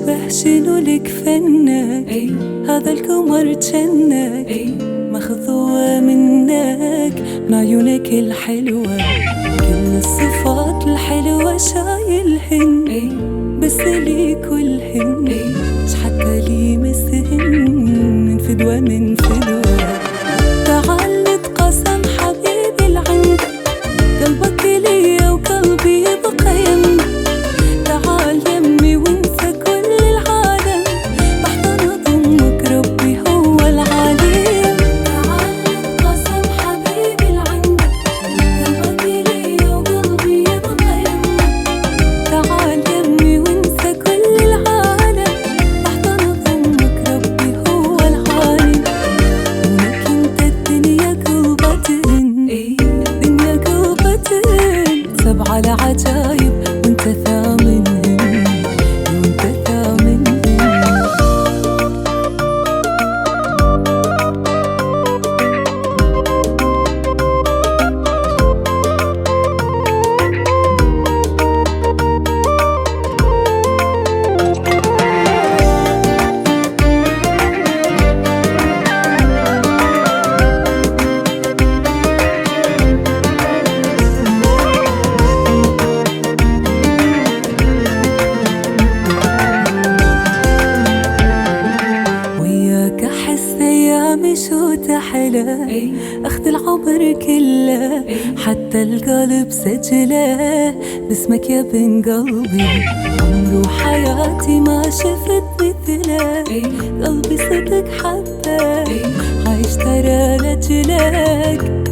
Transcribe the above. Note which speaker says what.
Speaker 1: تشبه شنو لك فنك، هذا القمر جنك، مخذوة منك من عيونك الحلوة، كل الصفات الحلوة شايلهن، بس لي كلهن حتى لي مسهن من فدوة من فدوة. تعال نتقاسم حبيبي العند، قلبك لي وقلبي يبقى يمي، تعال يمي وانسى كل العالم، بحضن اضمك ربي هو العليم. تعال نتقاسم حبيبي العند، قلبك لي وقلبي يبقى يمي، تعال يمي وانسى كل العالم، بحضن اضمك ربي هو العليم. ولك انت الدنيا قلبتين، الدنيا قلبتين، سبعة العجايب وانت ثامنهن، وانت ثامنهن. شو تحلى اخذ العمر كله، حتى القلب سجله باسمك يا بن قلبي، عمري وحياتي ما شفت مثله، قلبي صدق حبه عايش ترى لجلك.